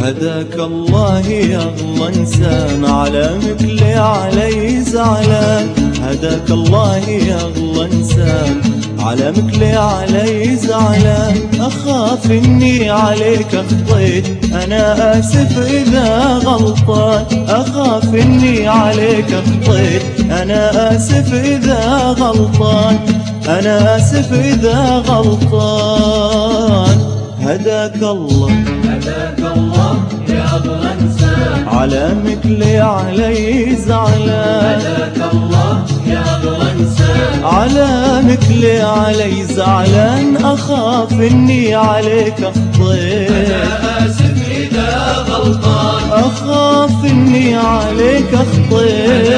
هداك الله يا اغلى انسان، على مثلي علي زعلان. هداك الله يا اغلى انسان، على مثلي علي زعلان. اخاف اني عليك اخطيت، انا اسف اذا غلطان. اخاف اني عليك اخطيت، انا اسف اذا غلطان. انا اسف اذا غلطان. هداك الله يا اغلى انسان، على مثلي علي زعلان. هداك الله يا اغلى انسان، على مثلي علي زعلان. اخاف اني عليك اخطيت، انا اسف اذا غلطان. اخاف اني عليك اخطيت،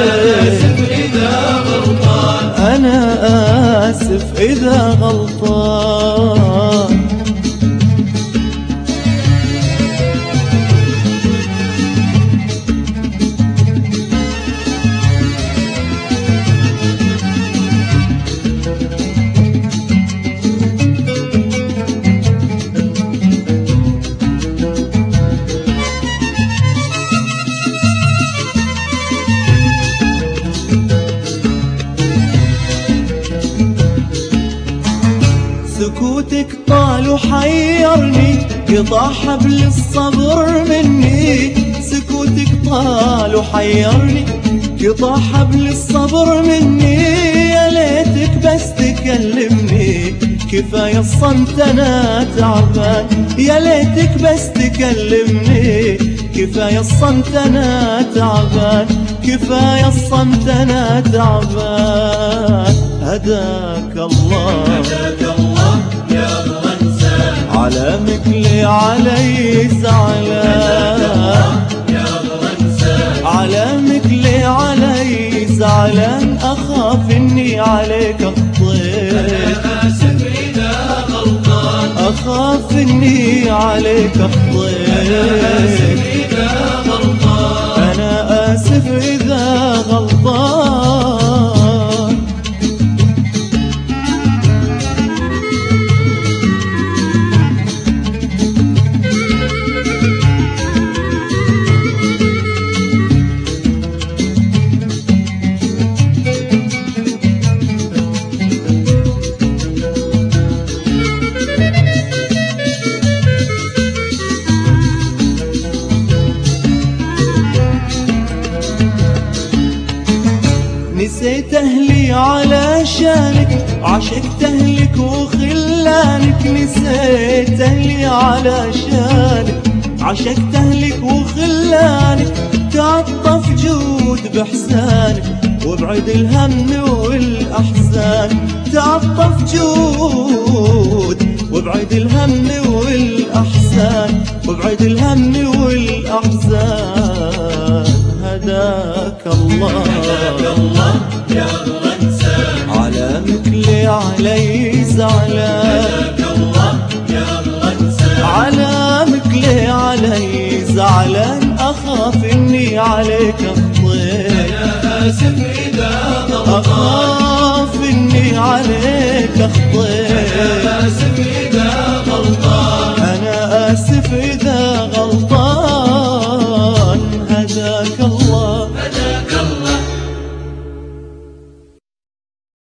انا اسف انا اسف اذا غلطان. اذا غلطان. سكوتك طال وحيرني، قطع حبل الصبر مني. سكوتك طال وحيرني، قطع حبل الصبر مني. يا ليتك بس تكلمني، كفاية الصمت انا تعبان. يا ليتك بس تكلمني، كفاية الصمت انا تعبان. كفاية الصمت انا تعبان. هداك الله يا اغلى انسان، على مثلي علي زعلان. يا اغلى انسان، على مثلي علي زعلان. اخاف اني عليك اخطيت، انا اسف اذا غلطان. اخاف اني عليك اخطيت، اذا غلطان. انا اسف اذا غلطان. نسيت اهلي علشانك، عشقت اهلك وخلانك. نسيت اهلي علشانك، عشقت اهلك وخلانك. تعطف جود باحسانك، وابعد الهم والاحزان. تعطف جود وابعد الهم والاحزان. وابعد الهم والاحزان. هداك الله يا اغلى انسان، على مثلي علي زعلان. يا اغلى انسان، على مثلي علي زعلان. اخاف اني عليك اخطيت، انا اسف اذا غلطان. اخاف اني عليك اخطيت،